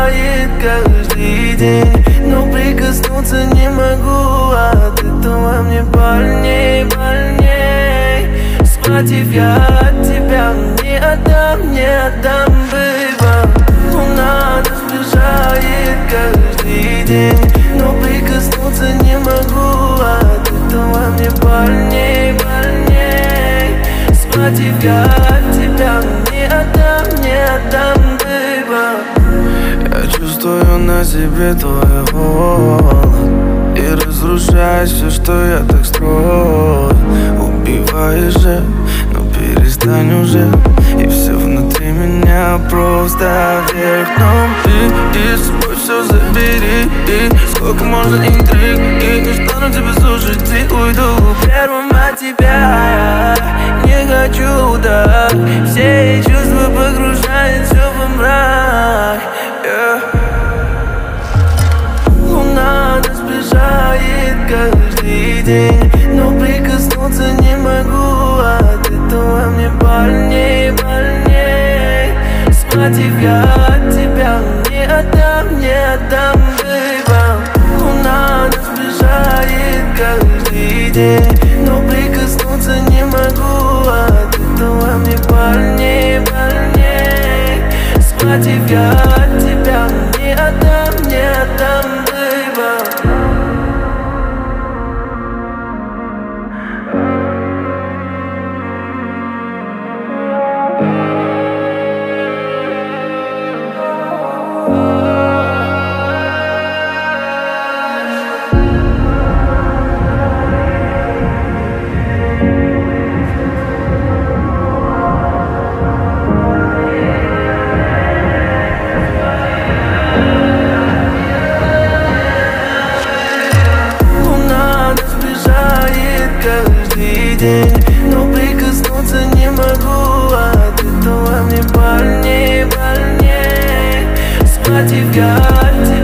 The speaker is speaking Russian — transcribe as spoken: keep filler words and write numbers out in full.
приближает каждый день, но прикоснуться не могу, от этого мне больней, больней. Схватив я от тебя, не отдам, не отдам, бэйба. Луна нас сближает каждый день, но прикоснуться не могу, от этого мне больней, больней. Схватив я от тебя, не отдам, не отдам, бэйба. Я чувствую на себе твой холод и разрушаешь все, что я так строил. Убиваешь же, но перестань уже, и все внутри меня просто вверх дном. Ты и с собой все забери, и сколько можно интриг, и не стану тебя слушать, и уйду первым от тебя. Я не хочу, да, все чувства погружают все во мрак, yeah. Луна нас сближает каждый день, но прикоснуться не могу, от этого мне больней, больней. Схватив я от тебя, не отдам, не отдам, бэйба. Луна нас сближает каждый день, но прикоснуться не могу, от этого мне больней, больней. Схватив я от тебя, не отдам, не отдам, бэйба. Каждый день, но прикоснуться не могу, от этого мне больней, больней. Схватив я от тебя.